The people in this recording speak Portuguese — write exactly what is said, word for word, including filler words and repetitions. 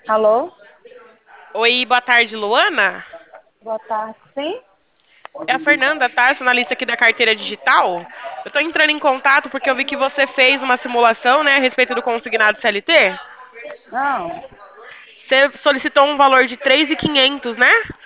Alô? Oi, boa tarde, Luana. Boa tarde, sim? É a Fernanda, tá? Sou analista aqui da carteira digital. Eu tô entrando em contato porque eu vi que você fez uma simulação, né, a respeito do consignado C L T. Não. Você solicitou um valor de três mil e quinhentos, né?